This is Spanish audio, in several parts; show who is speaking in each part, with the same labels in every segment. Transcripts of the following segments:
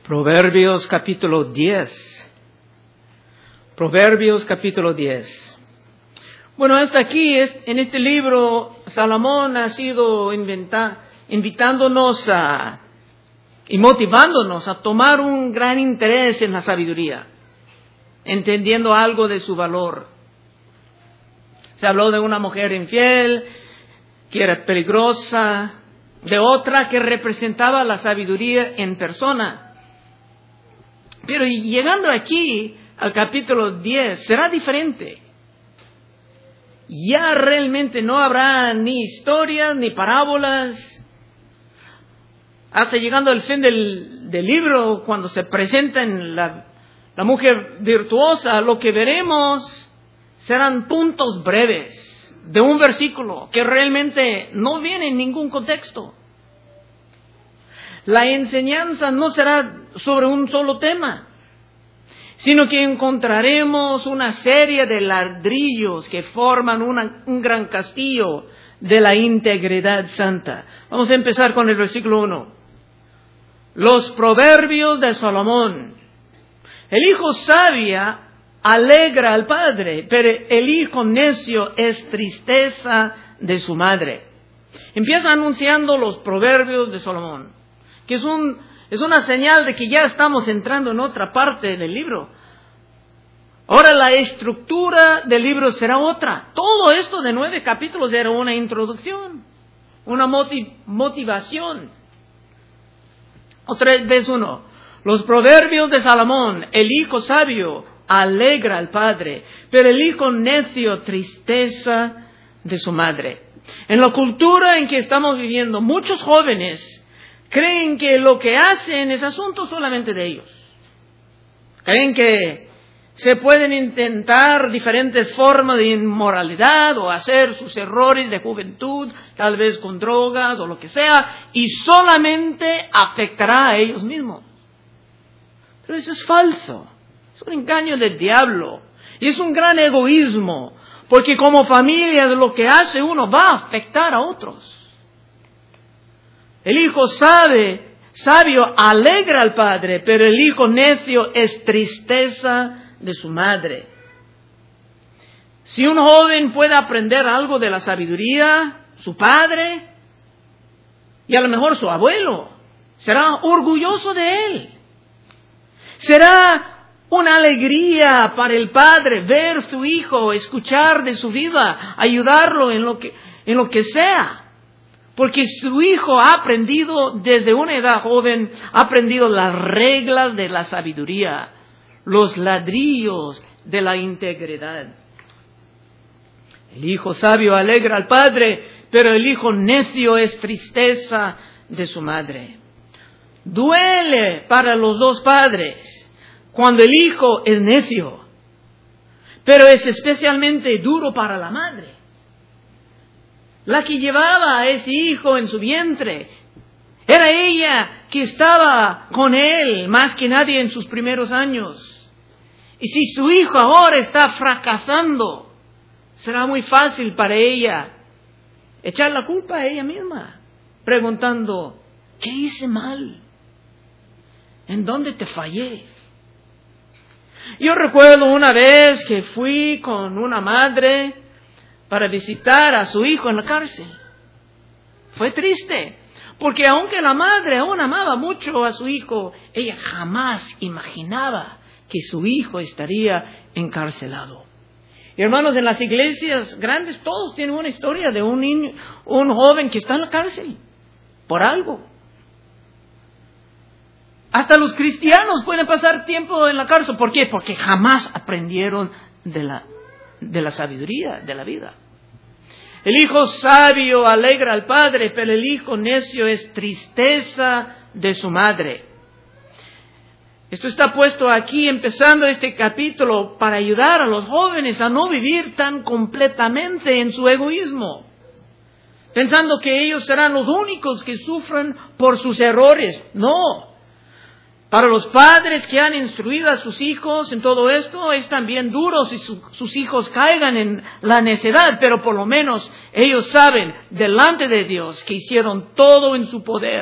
Speaker 1: Proverbios capítulo 10. Proverbios capítulo 10. Bueno, hasta aquí, en este libro, Salomón ha sido invitándonos y motivándonos a tomar un gran interés en la sabiduría, entendiendo algo de su valor. Se habló de una mujer infiel, que era peligrosa, de otra que representaba la sabiduría en persona. Pero llegando aquí, al capítulo 10, será diferente. Ya realmente no habrá ni historias, ni parábolas. Hasta llegando al fin del libro, cuando se presenta en la mujer virtuosa, lo que veremos serán puntos breves de un versículo que realmente no viene en ningún contexto. La enseñanza no será sobre un solo tema, sino que encontraremos una serie de ladrillos que forman un gran castillo de la integridad santa. Vamos a empezar con el versículo 1. Los proverbios de Salomón. El hijo sabio alegra al padre, pero el hijo necio es tristeza de su madre. Empieza anunciando los proverbios de Salomón, que es una señal de que ya estamos entrando en otra parte del libro. Ahora la estructura del libro será otra. Todo esto de 9 capítulos era una introducción, una motivación. Otra vez uno. Los proverbios de Salomón. El hijo sabio alegra al padre, pero el hijo necio tristeza de su madre. En la cultura en que estamos viviendo, muchos jóvenes creen que lo que hacen es asunto solamente de ellos. Creen que se pueden intentar diferentes formas de inmoralidad o hacer sus errores de juventud, tal vez con drogas o lo que sea, y solamente afectará a ellos mismos. Pero eso es falso. Es un engaño del diablo. Y es un gran egoísmo, porque como familia de lo que hace uno va a afectar a otros. El hijo sabio alegra al padre, pero el hijo necio es tristeza de su madre. Si un joven puede aprender algo de la sabiduría, su padre y a lo mejor su abuelo será orgulloso de él. Será una alegría para el padre ver su hijo, escuchar de su vida, ayudarlo en lo que sea. Porque su hijo ha aprendido desde una edad joven, ha aprendido las reglas de la sabiduría, los ladrillos de la integridad. El hijo sabio alegra al padre, pero el hijo necio es tristeza de su madre. Duele para los dos padres cuando el hijo es necio, pero es especialmente duro para la madre, la que llevaba a ese hijo en su vientre. Era ella que estaba con él más que nadie en sus primeros años. Y si su hijo ahora está fracasando, será muy fácil para ella echar la culpa a ella misma, preguntando, ¿qué hice mal? ¿En dónde te fallé? Yo recuerdo una vez que fui con una madre para visitar a su hijo en la cárcel. Fue triste, porque aunque la madre aún amaba mucho a su hijo, ella jamás imaginaba que su hijo estaría encarcelado. Y hermanos, en las iglesias grandes todos tienen una historia de un joven que está en la cárcel por algo. Hasta los cristianos pueden pasar tiempo en la cárcel. ¿Por qué? Porque jamás aprendieron de la sabiduría de la vida. El hijo sabio alegra al padre, pero el hijo necio es tristeza de su madre. Esto está puesto aquí, empezando este capítulo, para ayudar a los jóvenes a no vivir tan completamente en su egoísmo, pensando que ellos serán los únicos que sufren por sus errores. No. Para los padres que han instruido a sus hijos en todo esto, es también duro si sus hijos caigan en la necedad, pero por lo menos ellos saben delante de Dios que hicieron todo en su poder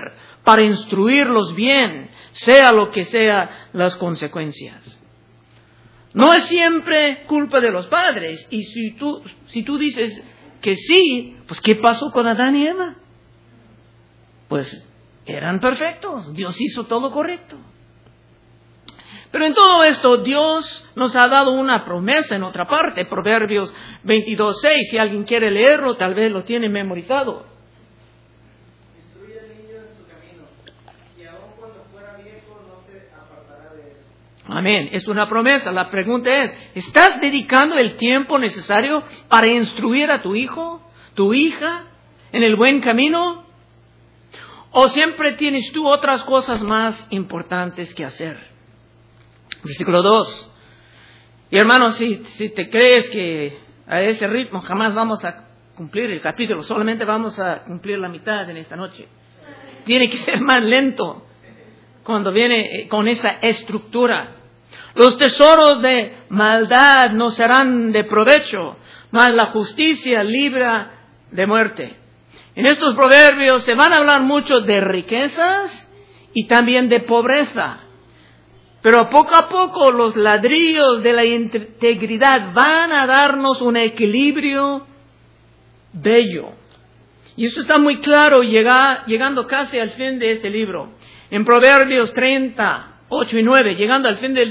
Speaker 1: para instruirlos bien, sea lo que sea las consecuencias. No es siempre culpa de los padres. Y si tú dices que sí, pues ¿qué pasó con Adán y Eva? Pues eran perfectos, Dios hizo todo correcto. Pero en todo esto Dios nos ha dado una promesa en otra parte, Proverbios 22:6, si alguien quiere leerlo, tal vez lo tiene memorizado.
Speaker 2: Instruye al niño en su camino, y aun cuando fuera viejo no se apartará de él.
Speaker 1: Amén, es una promesa. La pregunta es, ¿estás dedicando el tiempo necesario para instruir a tu hijo, tu hija, en el buen camino? ¿O siempre tienes tú otras cosas más importantes que hacer? Versículo 2. Y hermanos, si te crees que a ese ritmo jamás vamos a cumplir el capítulo, solamente vamos a cumplir la mitad en esta noche. Tiene que ser más lento cuando viene con esa estructura. Los tesoros de maldad no serán de provecho, mas la justicia libra de muerte. En estos proverbios se van a hablar mucho de riquezas y también de pobreza. Pero poco a poco los ladrillos de la integridad van a darnos un equilibrio bello. Y eso está muy claro llegando casi al fin de este libro. En Proverbios 30, 8 y 9, llegando al fin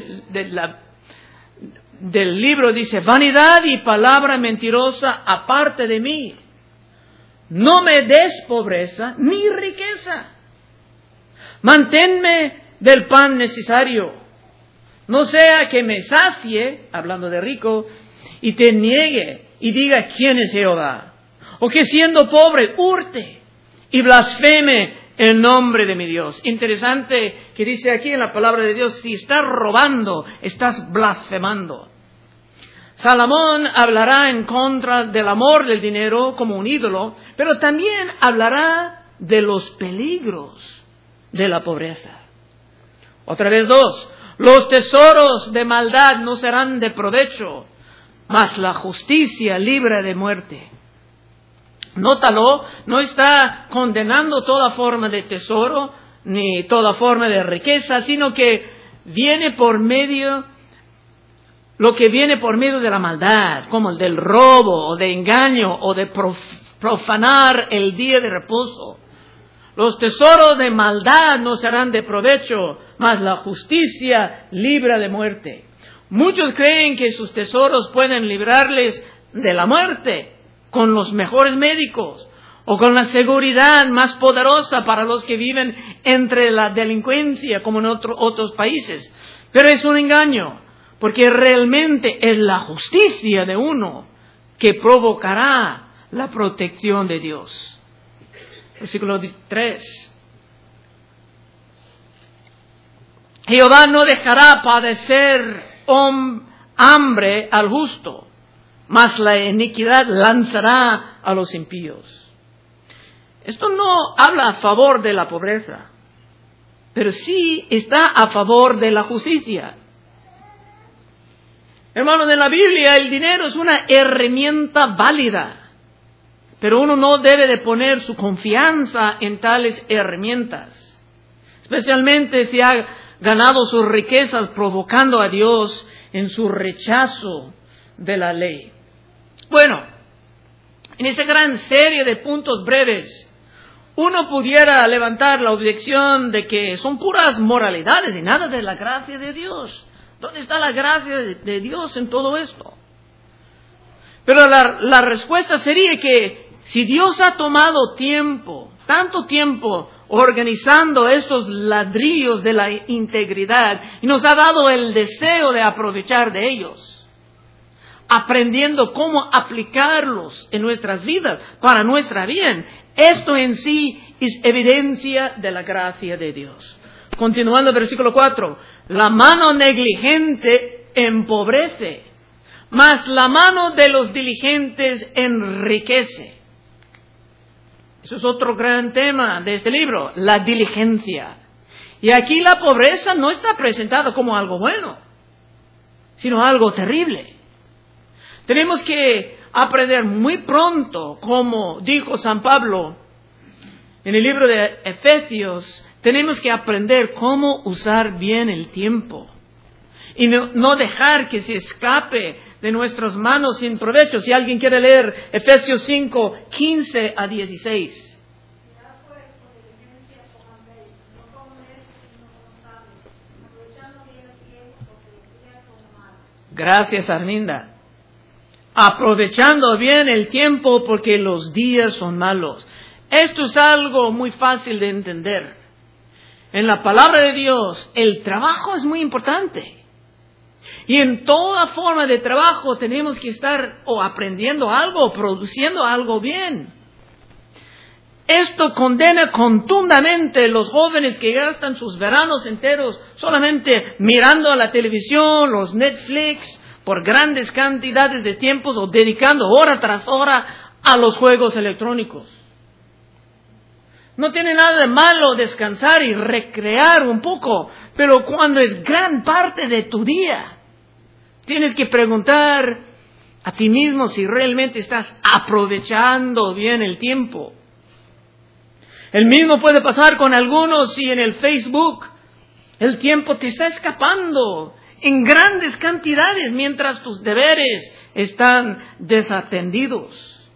Speaker 1: del libro, dice: vanidad y palabra mentirosa aparte de mí. No me des pobreza ni riqueza. Manténme del pan necesario. No sea que me sacie, hablando de rico, y te niegue y diga quién es Jehová. O que siendo pobre hurte y blasfeme el nombre de mi Dios. Interesante que dice aquí en la palabra de Dios, si estás robando, estás blasfemando. Salomón hablará en contra del amor del dinero como un ídolo, pero también hablará de los peligros de la pobreza. Otra vez 2. Los tesoros de maldad no serán de provecho, mas la justicia libra de muerte. Nótalo, no está condenando toda forma de tesoro, ni toda forma de riqueza, sino que viene por medio, lo que viene por medio de la maldad, como el del robo, o de engaño, o de profanar el día de reposo. Los tesoros de maldad no serán de provecho, mas la justicia libra de muerte. Muchos creen que sus tesoros pueden librarles de la muerte con los mejores médicos o con la seguridad más poderosa para los que viven entre la delincuencia como en otros países. Pero es un engaño, porque realmente es la justicia de uno que provocará la protección de Dios. Versículo 3. Jehová no dejará padecer hambre al justo, mas la iniquidad lanzará a los impíos. Esto no habla a favor de la pobreza, pero sí está a favor de la justicia. Hermanos, en la Biblia el dinero es una herramienta válida, pero uno no debe de poner su confianza en tales herramientas, especialmente si ha ganado sus riquezas provocando a Dios en su rechazo de la ley. Bueno, en esta gran serie de puntos breves, uno pudiera levantar la objeción de que son puras moralidades y nada de la gracia de Dios. ¿Dónde está la gracia de Dios en todo esto? Pero la respuesta sería que si Dios ha tomado tiempo, tanto tiempo, organizando estos ladrillos de la integridad y nos ha dado el deseo de aprovechar de ellos, aprendiendo cómo aplicarlos en nuestras vidas para nuestra bien, esto en sí es evidencia de la gracia de Dios. Continuando el versículo 4, la mano negligente empobrece, mas la mano de los diligentes enriquece. Eso es otro gran tema de este libro, la diligencia. Y aquí la pobreza no está presentada como algo bueno, sino algo terrible. Tenemos que aprender muy pronto, como dijo San Pablo En el libro de Efesios tenemos que aprender cómo usar bien el tiempo y no dejar que se escape de nuestras manos sin provecho. Si alguien quiere leer Efesios 5, 15 a 16. Gracias, Arlinda. Aprovechando bien el tiempo porque los días son malos. Esto es algo muy fácil de entender. En la palabra de Dios, el trabajo es muy importante. Y en toda forma de trabajo tenemos que estar o aprendiendo algo o produciendo algo bien. Esto condena contundamente los jóvenes que gastan sus veranos enteros solamente mirando a la televisión, los Netflix, por grandes cantidades de tiempos o dedicando hora tras hora a los juegos electrónicos. No tiene nada de malo descansar y recrear un poco, pero cuando es gran parte de tu día, tienes que preguntar a ti mismo si realmente estás aprovechando bien el tiempo. El mismo puede pasar con algunos si en el Facebook el tiempo te está escapando en grandes cantidades mientras tus deberes están desatendidos.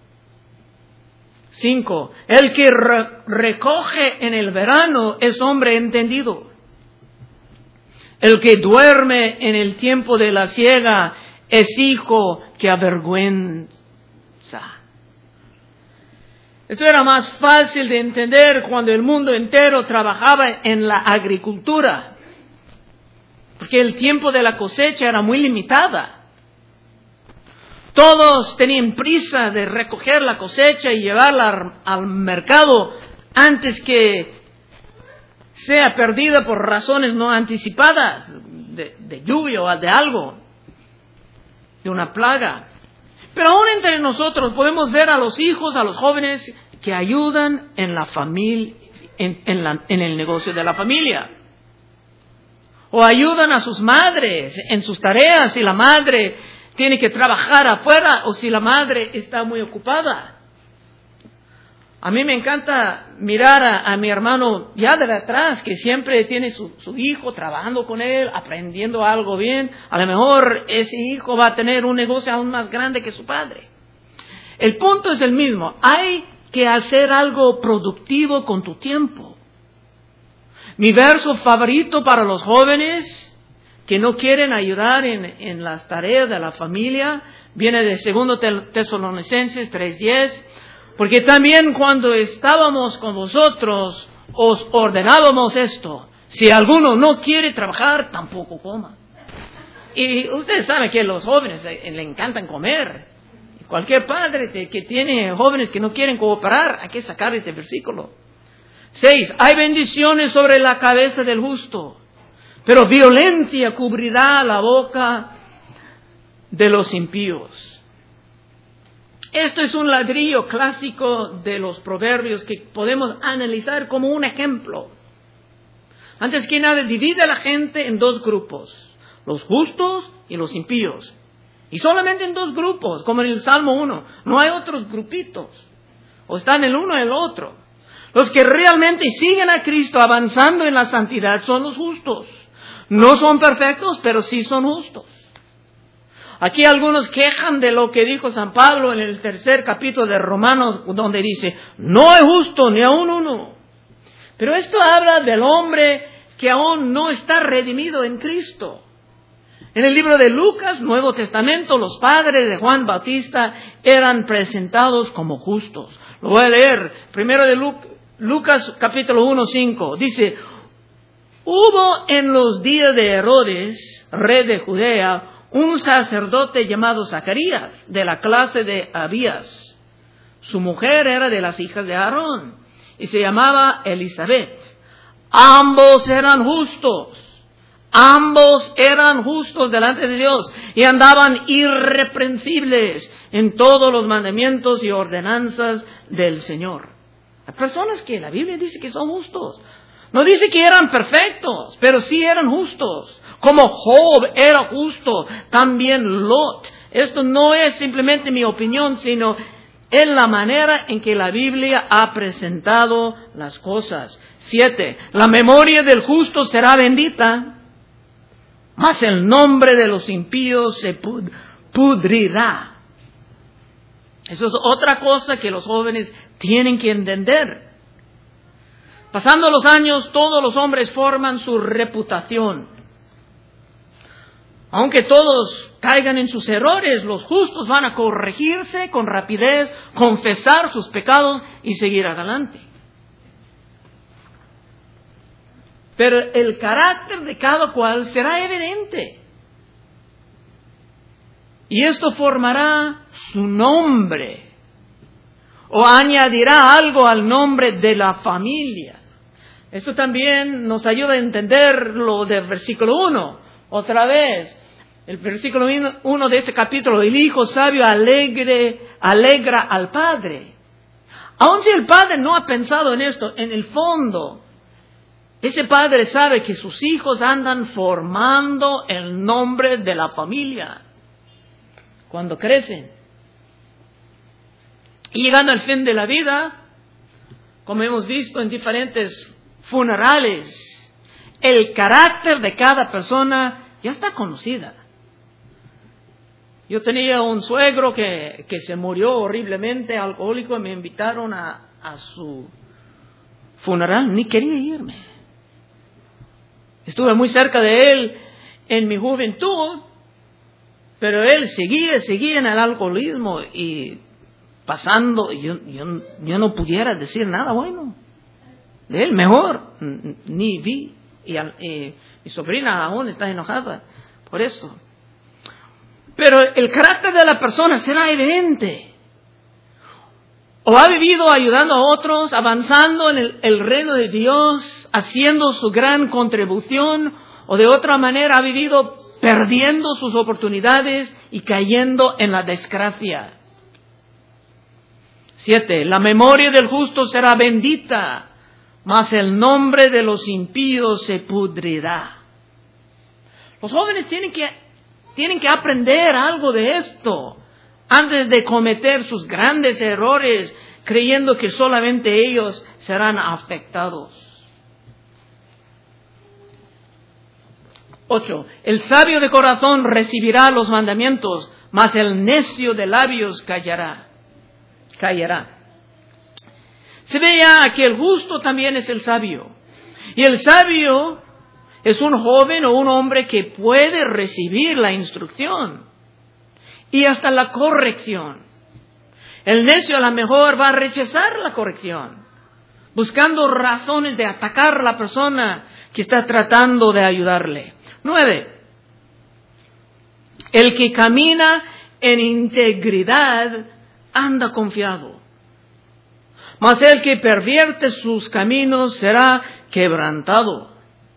Speaker 1: 5. El que recoge en el verano es hombre entendido. El que duerme en el tiempo de la siega es hijo que avergüenza. Esto era más fácil de entender cuando el mundo entero trabajaba en la agricultura, porque el tiempo de la cosecha era muy limitada. Todos tenían prisa de recoger la cosecha y llevarla al mercado antes que sea perdida por razones no anticipadas, de lluvia o de algo, de una plaga. Pero aún entre nosotros podemos ver a los hijos, a los jóvenes que ayudan en la familia, en el negocio de la familia. O ayudan a sus madres en sus tareas si la madre tiene que trabajar afuera o si la madre está muy ocupada. A mí me encanta mirar a mi hermano ya de atrás, que siempre tiene su hijo trabajando con él, aprendiendo algo bien. A lo mejor ese hijo va a tener un negocio aún más grande que su padre. El punto es el mismo. Hay que hacer algo productivo con tu tiempo. Mi verso favorito para los jóvenes que no quieren ayudar en las tareas de la familia viene de 2 Tesalonicenses 3:10. Porque también cuando estábamos con vosotros, os ordenábamos esto: si alguno no quiere trabajar, tampoco coma. Y ustedes saben que los jóvenes le encantan comer. Cualquier padre que tiene jóvenes que no quieren cooperar, hay que sacar este versículo. 6. Hay bendiciones sobre la cabeza del justo, pero violencia cubrirá la boca de los impíos. Esto es un ladrillo clásico de los proverbios que podemos analizar como un ejemplo. Antes que nada, divide a la gente en 2 grupos: los justos y los impíos. Y solamente en 2 grupos, como en el Salmo 1. No hay otros grupitos. O están el uno y el otro. Los que realmente siguen a Cristo avanzando en la santidad son los justos. No son perfectos, pero sí son justos. Aquí algunos quejan de lo que dijo San Pablo en el 3 capítulo de Romanos, donde dice: no es justo ni aún uno. Pero esto habla del hombre que aún no está redimido en Cristo. En el libro de Lucas, Nuevo Testamento, los padres de Juan Bautista eran presentados como justos. Lo voy a leer. Primero de Lucas capítulo 1:5. Dice: hubo en los días de Herodes, rey de Judea, un sacerdote llamado Zacarías, de la clase de Abías. Su mujer era de las hijas de Aarón y se llamaba Elizabeth. Ambos eran justos. Ambos eran justos delante de Dios y andaban irreprensibles en todos los mandamientos y ordenanzas del Señor. Hay personas que la Biblia dice que son justos. No dice que eran perfectos, pero sí eran justos. Como Job era justo, también Lot. Esto no es simplemente mi opinión, sino Es la manera en que la Biblia ha presentado las cosas. 7. La memoria del justo será bendita, mas el nombre de los impíos se pudrirá. Eso es otra cosa que los jóvenes tienen que entender. Pasando los años, todos los hombres forman su reputación. Aunque todos caigan en sus errores, los justos van a corregirse con rapidez, confesar sus pecados y seguir adelante. Pero el carácter de cada cual será evidente. Y esto formará su nombre, o añadirá algo al nombre de la familia. Esto también nos ayuda a entender lo del versículo 1. Otra vez, el versículo 1 de este capítulo: el hijo sabio alegra al padre. Aun si el padre no ha pensado en esto, en el fondo, ese padre sabe que sus hijos andan formando el nombre de la familia cuando crecen. Y llegando al fin de la vida, como hemos visto en diferentes funerales, el carácter de cada persona ya está conocida. Yo tenía un suegro que se murió horriblemente, alcohólico, y me invitaron a su funeral. Ni quería irme. Estuve muy cerca de él en mi juventud, pero él seguía en el alcoholismo y pasando, yo no pudiera decir nada bueno de él, mejor ni vi. Y mi sobrina aún está enojada por eso. Pero el carácter de la persona será evidente. O ha vivido ayudando a otros, avanzando en el reino de Dios, haciendo su gran contribución, o de otra manera ha vivido perdiendo sus oportunidades y cayendo en la desgracia. 7. La memoria del justo será bendita, mas el nombre de los impíos se pudrirá. Los jóvenes tienen que aprender algo de esto antes de cometer sus grandes errores, creyendo que solamente ellos serán afectados. 8. El sabio de corazón recibirá los mandamientos, mas el necio de labios callará. Se ve ya que el justo también es el sabio. Y el sabio es un joven o un hombre que puede recibir la instrucción y hasta la corrección. El necio a lo mejor va a rechazar la corrección, buscando razones de atacar a la persona que está tratando de ayudarle. 9. El que camina en integridad anda confiado, mas el que pervierte sus caminos será quebrantado.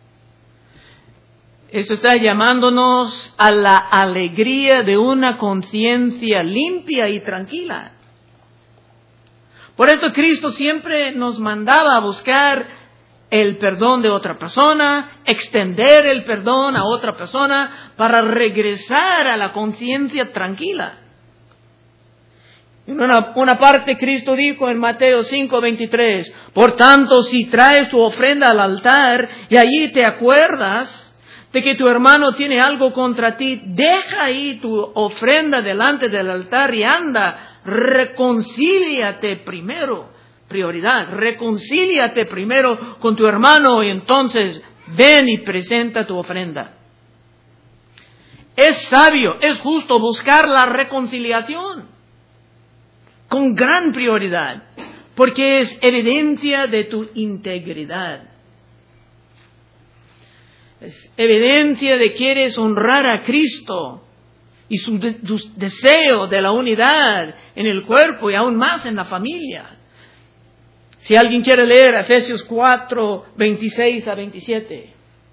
Speaker 1: Esto está llamándonos a la alegría de una conciencia limpia y tranquila. Por eso Cristo siempre nos mandaba a buscar el perdón de otra persona, extender el perdón a otra persona para regresar a la conciencia tranquila. En una parte Cristo dijo en Mateo 5:23, por tanto, si traes tu ofrenda al altar y allí te acuerdas de que tu hermano tiene algo contra ti, deja ahí tu ofrenda delante del altar y anda, reconcíliate primero. Prioridad, reconcíliate primero con tu hermano y entonces ven y presenta tu ofrenda. Es sabio, es justo buscar la reconciliación con gran prioridad, porque es evidencia de tu integridad. Es evidencia de que quieres honrar a Cristo y su deseo de la unidad en el cuerpo y aún más en la familia. Si alguien quiere leer Efesios 4:26-27.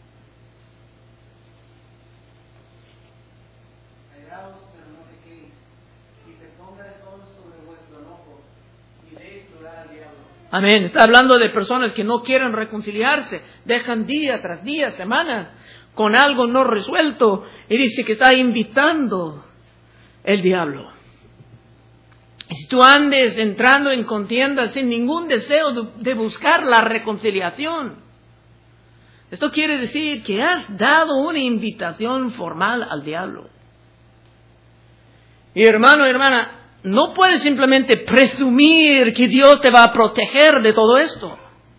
Speaker 2: Airaos, pero no pequéis, y se ponga el sol sobre vuestro enojo, y deis lugar al diablo.
Speaker 1: Amén. Está hablando de personas que no quieren reconciliarse, dejan día tras día, semanas, con algo no resuelto, y dice que está invitando el diablo. Si tú andes entrando en contienda sin ningún deseo de buscar la reconciliación, esto quiere decir que has dado una invitación formal al diablo. Y hermano, hermana, no puedes simplemente presumir que Dios te va a proteger de todo esto.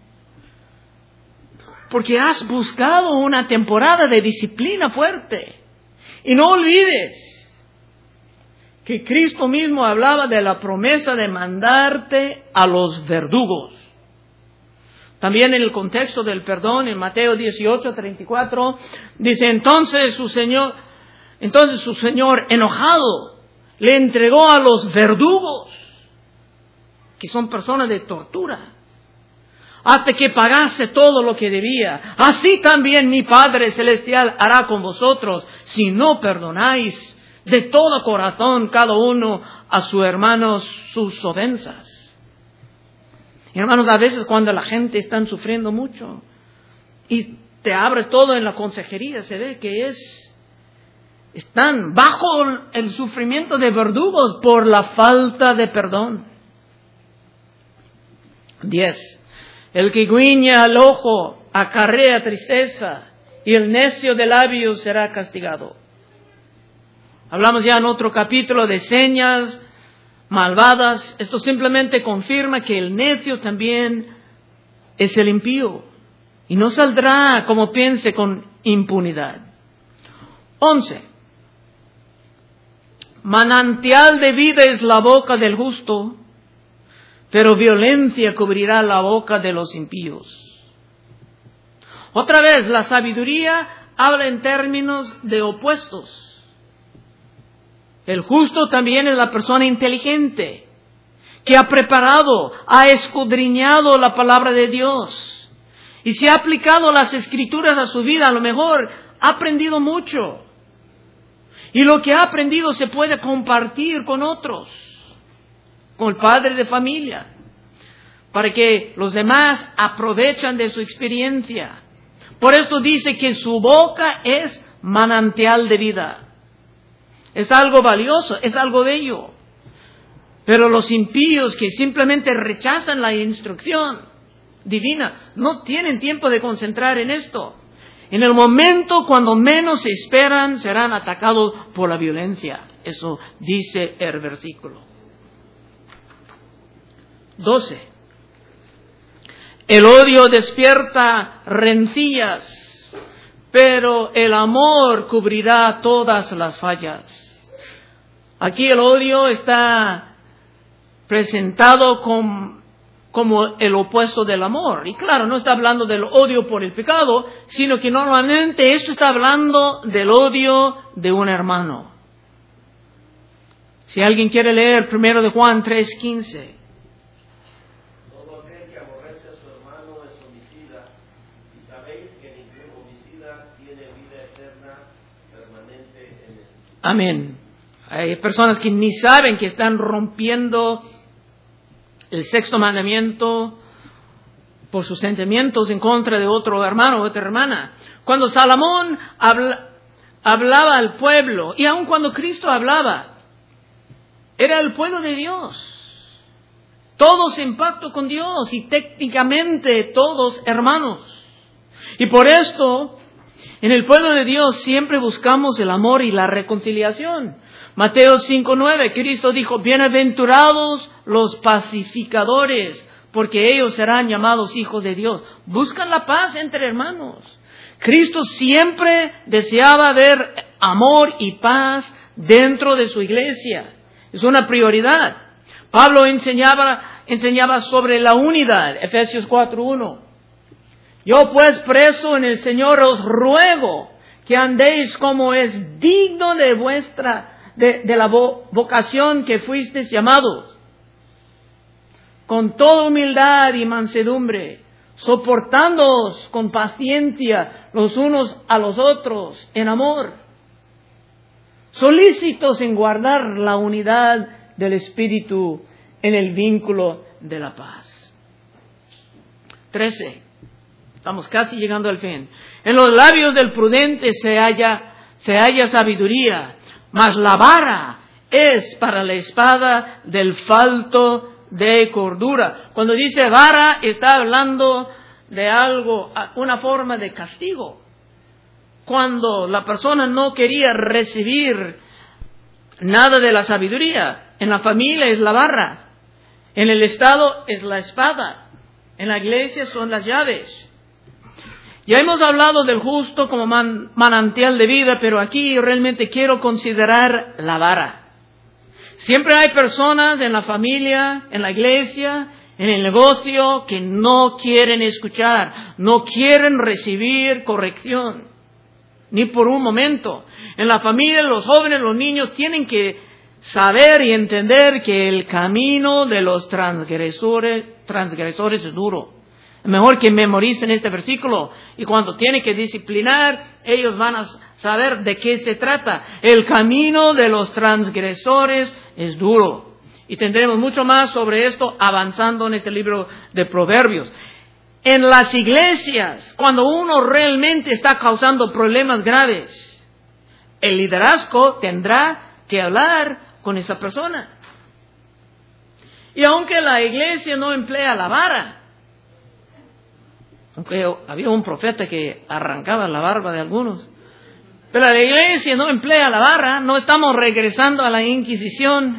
Speaker 1: Porque has buscado una temporada de disciplina fuerte. Y no olvides que Cristo mismo hablaba de la promesa de mandarte a los verdugos. También en el contexto del perdón, en Mateo 18:34, dice, entonces su Señor enojado le entregó a los verdugos, que son personas de tortura, hasta que pagase todo lo que debía. Así también mi Padre Celestial hará con vosotros, si no perdonáis de todo corazón cada uno a su hermano sus ofensas. Hermanos, a veces cuando la gente está sufriendo mucho y te abre todo en la consejería, se ve que están bajo el sufrimiento de verdugos por la falta de perdón. 10. El que guiña al ojo acarrea tristeza, y el necio de labios será castigado. Hablamos ya en otro capítulo de señas malvadas. Esto simplemente confirma que el necio también es el impío, y no saldrá como piense con impunidad. 11. Manantial de vida es la boca del justo, pero violencia cubrirá la boca de los impíos. Otra vez, la sabiduría habla en términos de opuestos. El justo también es la persona inteligente, que ha preparado, ha escudriñado la palabra de Dios, y si ha aplicado las escrituras a su vida, a lo mejor ha aprendido mucho. Y lo que ha aprendido se puede compartir con otros, con el padre de familia, para que los demás aprovechen de su experiencia. Por esto dice que su boca es manantial de vida. Es algo valioso, es algo bello. Pero los impíos que simplemente rechazan la instrucción divina no tienen tiempo de concentrar en esto. En el momento cuando menos se esperan, serán atacados por la violencia. Eso dice el versículo. 12. El odio despierta rencillas, pero el amor cubrirá todas las fallas. Aquí el odio está presentado como el opuesto del amor. Y claro, no está hablando del odio por el pecado, sino que normalmente esto está hablando del odio de un hermano. Si alguien quiere leer 1 de Juan 3:15.
Speaker 3: Todo aquel que aborrece a su hermano es homicida, y sabéis que ningún homicida tiene vida eterna permanente en él.
Speaker 1: Amén. Hay personas que ni saben que están rompiendo el sexto mandamiento por sus sentimientos en contra de otro hermano o otra hermana. Cuando Salomón hablaba al pueblo, y aun cuando Cristo hablaba, era el pueblo de Dios. Todos en pacto con Dios y técnicamente todos hermanos. Y por esto, en el pueblo de Dios siempre buscamos el amor y la reconciliación. Mateo 5:9, Cristo dijo, bienaventurados los pacificadores, porque ellos serán llamados hijos de Dios. Buscan la paz entre hermanos. Cristo siempre deseaba ver amor y paz dentro de su iglesia. Es una prioridad. Pablo enseñaba sobre la unidad, Efesios 4:1. Yo pues preso en el Señor os ruego que andéis como es digno de la vocación que fuisteis llamados, con toda humildad y mansedumbre, soportándoos con paciencia los unos a los otros en amor, solícitos en guardar la unidad del Espíritu en el vínculo de la paz. 13. Estamos casi llegando al fin. En los labios del prudente se halla sabiduría, mas la vara es para la espada del falto de cordura. Cuando dice vara, está hablando de algo, una forma de castigo. Cuando la persona no quería recibir nada de la sabiduría, en la familia es la vara, en el Estado es la espada, en la iglesia son las llaves. Ya hemos hablado del justo como manantial de vida, pero aquí realmente quiero considerar la vara. Siempre hay personas en la familia, en la iglesia, en el negocio, que no quieren escuchar, no quieren recibir corrección, ni por un momento. En la familia, los jóvenes, los niños tienen que saber y entender que el camino de los transgresores es duro. Es mejor que memoricen este versículo y cuando tienen que disciplinar, ellos van a saber de qué se trata. El camino de los transgresores es duro. Y tendremos mucho más sobre esto avanzando en este libro de Proverbios. En las iglesias, cuando uno realmente está causando problemas graves, el liderazgo tendrá que hablar con esa persona. Y aunque la iglesia no emplea la vara, aunque había un profeta que arrancaba la barba de algunos, pero la iglesia no emplea la vara, no estamos regresando a la Inquisición,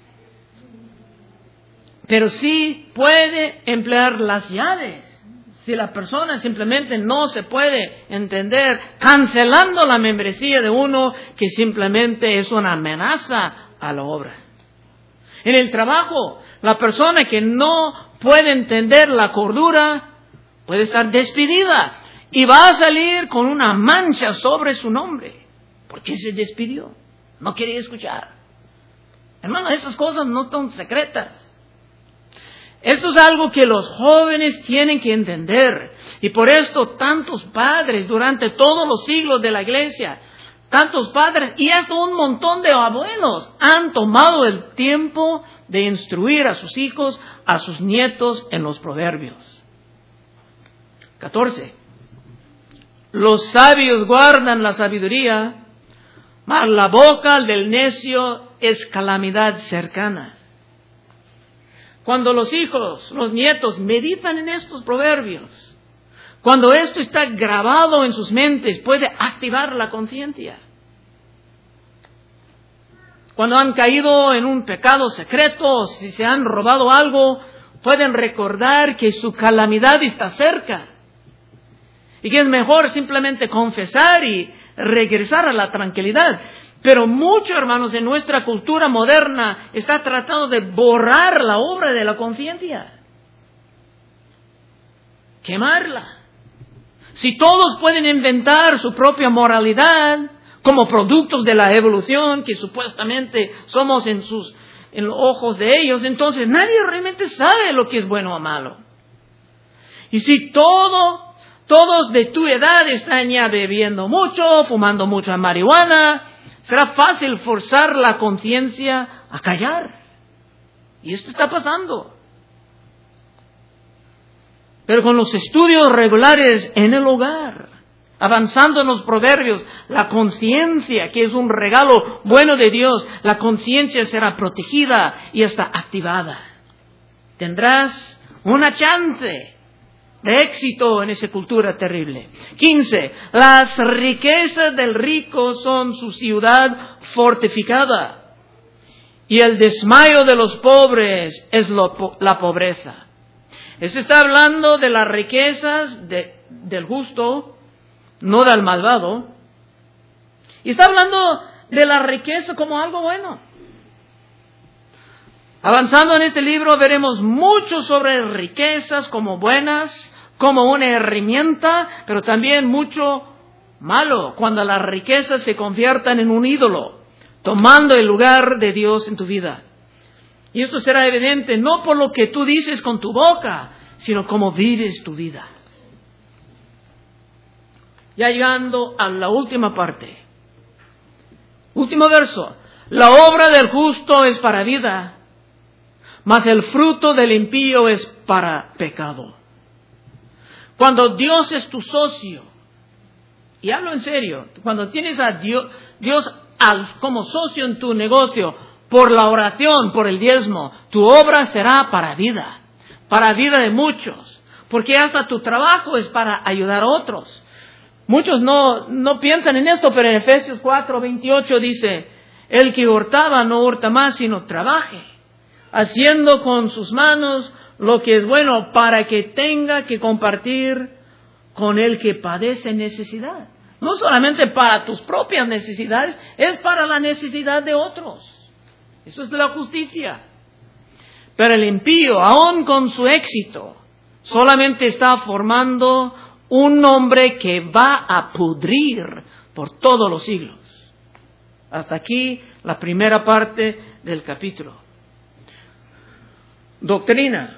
Speaker 1: pero sí puede emplear las llaves. Si la persona simplemente no se puede entender, cancelando la membresía de uno que simplemente es una amenaza a la obra. En el trabajo, la persona que no puede entender la cordura puede estar despedida y va a salir con una mancha sobre su nombre. ¿Por qué se despidió? No quería escuchar. Hermano, esas cosas no son secretas. Esto es algo que los jóvenes tienen que entender. Y por esto tantos padres durante todos los siglos de la iglesia, tantos padres y hasta un montón de abuelos han tomado el tiempo de instruir a sus hijos, a sus nietos en los proverbios. 14. Los sabios guardan la sabiduría, mas la boca del necio es calamidad cercana. Cuando los hijos, los nietos meditan en estos proverbios, cuando esto está grabado en sus mentes, puede activar la conciencia. Cuando han caído en un pecado secreto, si se han robado algo, pueden recordar que su calamidad está cerca. Y que es mejor simplemente confesar y regresar a la tranquilidad. Pero muchos hermanos en nuestra cultura moderna está tratando de borrar la obra de la conciencia. Quemarla. Si todos pueden inventar su propia moralidad como productos de la evolución que supuestamente somos en los ojos de ellos, entonces nadie realmente sabe lo que es bueno o malo. Y si todos de tu edad están ya bebiendo mucho, fumando mucha marihuana, será fácil forzar la conciencia a callar. Y esto está pasando. Pero con los estudios regulares en el hogar, avanzando en los proverbios, la conciencia, que es un regalo bueno de Dios, la conciencia será protegida y hasta activada. Tendrás una chance de éxito en esa cultura terrible. 15. Las riquezas del rico son su ciudad fortificada, y el desmayo de los pobres es la pobreza. Esto está hablando de las riquezas del justo, no del malvado. Y está hablando de la riqueza como algo bueno. Avanzando en este libro veremos mucho sobre riquezas como buenas, como una herramienta, pero también mucho malo, cuando las riquezas se conviertan en un ídolo, tomando el lugar de Dios en tu vida. Y esto será evidente no por lo que tú dices con tu boca, sino cómo vives tu vida. Ya llegando a la última parte. Último verso. La obra del justo es para vida, mas el fruto del impío es para pecado. Cuando Dios es tu socio, y hablo en serio, cuando tienes a Dios como socio en tu negocio, por la oración, por el diezmo, tu obra será para vida de muchos, porque hasta tu trabajo es para ayudar a otros. Muchos no piensan en esto, pero en Efesios 4:28 dice, el que hurtaba no hurta más, sino trabaje, haciendo con sus manos lo que es bueno, para que tenga que compartir con el que padece necesidad. No solamente para tus propias necesidades, es para la necesidad de otros. Eso es la justicia. Pero el impío, aun con su éxito, solamente está formando un hombre que va a pudrir por todos los siglos. Hasta aquí la primera parte del capítulo. Doctrina.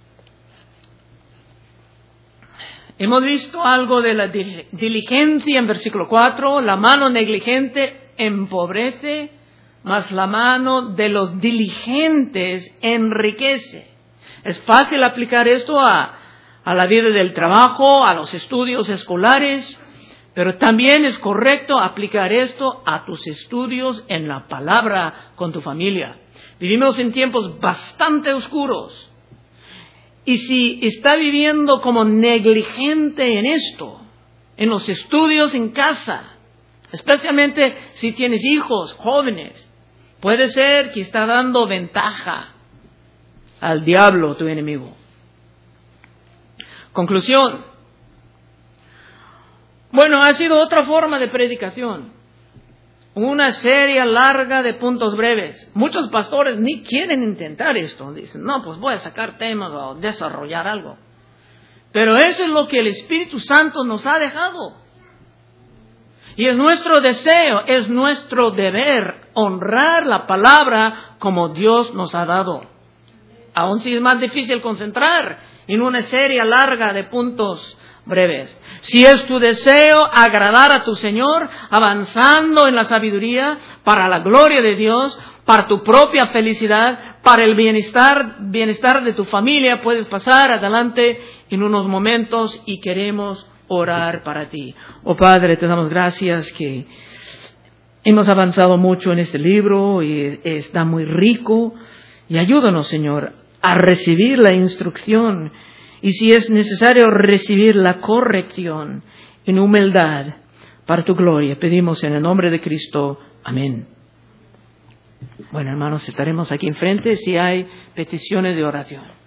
Speaker 1: Hemos visto algo de la diligencia en versículo 4. La mano negligente empobrece, mas la mano de los diligentes enriquece. Es fácil aplicar esto a la vida del trabajo, a los estudios escolares, pero también es correcto aplicar esto a tus estudios en la palabra con tu familia. Vivimos en tiempos bastante oscuros. Y si está viviendo como negligente en esto, en los estudios en casa, especialmente si tienes hijos jóvenes, puede ser que está dando ventaja al diablo, tu enemigo. Conclusión. Bueno, ha sido otra forma de predicación. Una serie larga de puntos breves. Muchos pastores ni quieren intentar esto. Dicen, no, pues voy a sacar temas o desarrollar algo. Pero eso es lo que el Espíritu Santo nos ha dejado. Y es nuestro deseo, es nuestro deber honrar la palabra como Dios nos ha dado. Aún si es más difícil concentrar en una serie larga de puntos breves. Si es tu deseo agradar a tu Señor, avanzando en la sabiduría, para la gloria de Dios, para tu propia felicidad, para el bienestar de tu familia, puedes pasar adelante en unos momentos y queremos orar para ti. Oh Padre, te damos gracias que hemos avanzado mucho en este libro y está muy rico. Y ayúdanos, Señor, a recibir la instrucción y si es necesario recibir la corrección en humildad para tu gloria. Pedimos en el nombre de Cristo. Amén. Bueno, hermanos, estaremos aquí enfrente si hay peticiones de oración.